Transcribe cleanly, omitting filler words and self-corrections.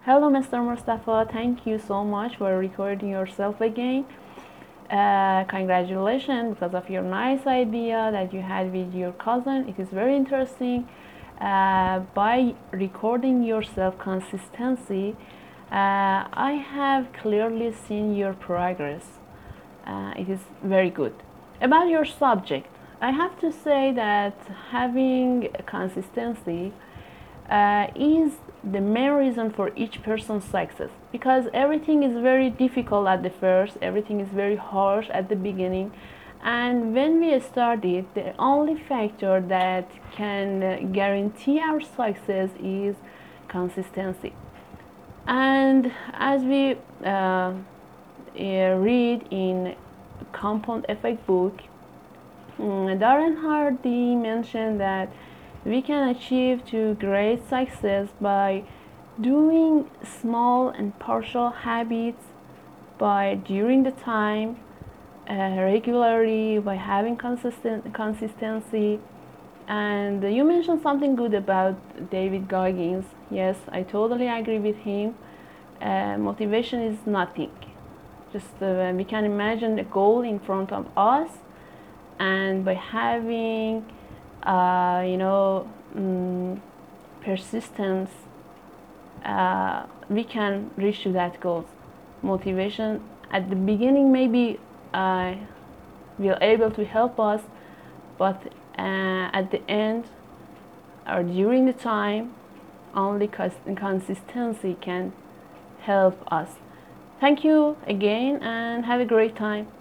Hello, Mr. Mustafa. Thank you so much for recording yourself again. Congratulations because of your nice idea that you had with your cousin. It is very interesting. By recording yourself consistency, I have clearly seen your progress. It is very good. About your subject, I have to say that having consistency is the main reason for each person's success, because everything is very difficult at the first, everything is very harsh at the beginning, and when we started, the only factor that can guarantee our success is consistency. And as we read in Compound Effect book, Darren Hardy mentioned that we can achieve to great success by doing small and partial habits, by during the time, regularly, by having consistency. And you mentioned something good about David Goggins. Yes, I totally agree with him. Motivation is nothing. Just we can imagine a goal in front of us, and by having persistence, we can reach to that goal. Motivation at the beginning maybe will able to help us, but at the end or during the time, only consistency can help us. Thank you again and have a great time.